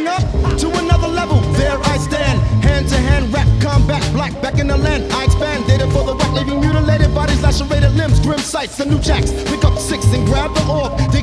Moving up to another level, there I stand. Hand to hand rap, combat, black, back in the land. I expand, data for the wreck, leaving mutilated bodies, lacerated limbs, grim sights, the new jacks. Pick up six and grab the orb.